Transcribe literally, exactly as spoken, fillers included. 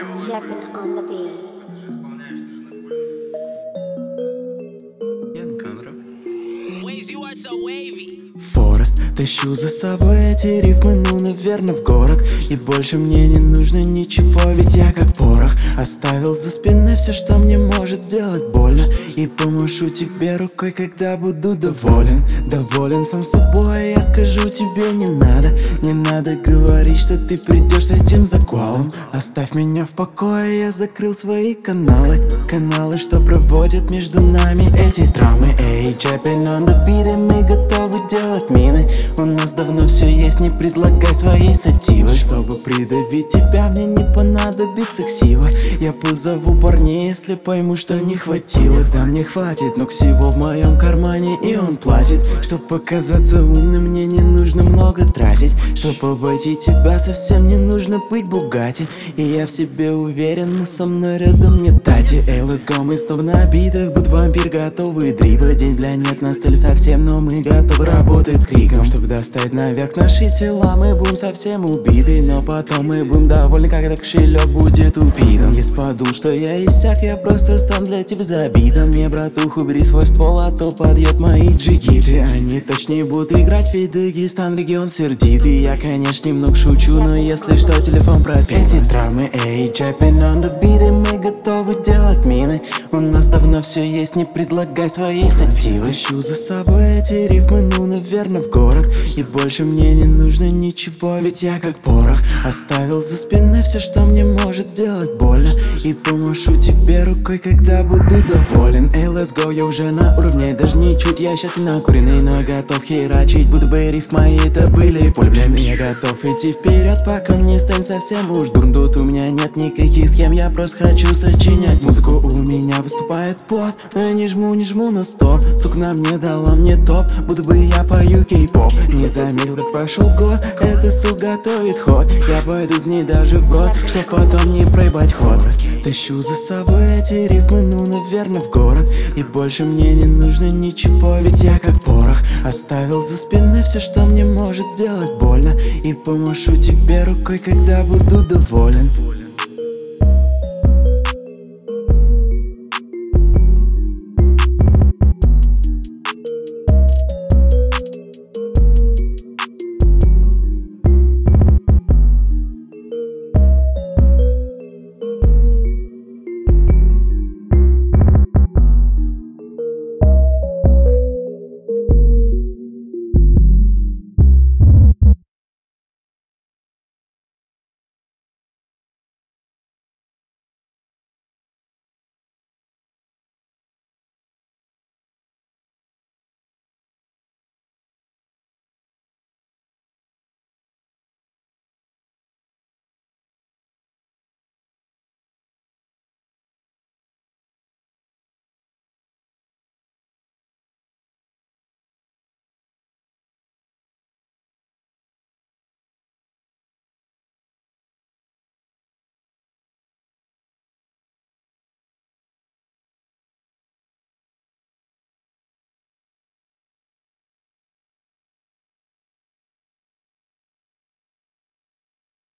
Japping on the beat. Waves, you are so wavy. Форест, тащу за собой эти рифмы, ну, наверное, в город. И больше мне не нужно ничего, ведь я как порох. Оставил за спиной все, что мне может сделать больно. И помашу тебе рукой, когда буду доволен. Доволен сам собой, я скажу тебе не надо. Не надо говорить, что ты придешь с этим заквалом. Оставь меня в покое, я закрыл свои каналы. Каналы, что проводят между нами эти травмы. Эй, Japping on the beat, и мы готовы делать мины. У нас давно все есть, не предлагай своей сативы. Чтобы придавить тебя, мне не понадобится ксива. Я позову парней, если пойму, что не хватило. Да мне хватит, но всего в моем кармане, и он платит. Чтоб показаться умным, мне не нужно много тратить. Чтоб обойти тебя, совсем не нужно быть Бугатти. И я в себе уверен, но со мной рядом не Тати. Эй, let's go, мы снова на битах, будь вампир, готовы дрибать. День для нет на стиле совсем, но мы готовы работать с криком. Чтоб достать наверх наши тела, мы будем совсем убиты. Но потом мы будем довольны, когда кошелек будет упитан. Если подумал, что я иссяк, я просто стану для тебя забитым. Мне, братух, убери свой ствол, а то подъедут мои джигиты. Они точнее будут играть, ведь Дагестан регион сердитый. Я, конечно, немного шучу, но если что, телефон пропил. Эти травмы, эй, Japping on the beat, и мы готовы делать мины. У нас давно все есть, не предлагай своей сативы. Ищу за собой эти рифмы, ну, наверное, в город. И больше мне не нужно ничего, ведь я как порох. Оставил за спиной все, что мне может сделать больно. И помашу тебе рукой, когда буду доволен. Эй, let's go, я уже на уровне, даже не чуть. Я сейчас не накуренный, но готов херачить. Буду бы риф мои, это были пуль, блин. Я готов идти вперед, пока мне станет совсем уж дурно. Тут у меня нет никаких схем, я просто хочу сочинять музыку. У меня выступает пот, но я не жму, не жму на стоп. Сукна мне дала мне топ, будто бы я пою кей-поп. Не заметил, как прошел год, эта сука готовит ход. Я пойду с ней даже в брод, чтоб потом не проебать ход. Тащу за собой эти рифмы, ну, наверное, в город. И больше мне не нужно ничего, ведь я как порох. Оставил за спиной все, что мне может сделать больно. И помашу тебе рукой, когда буду доволен.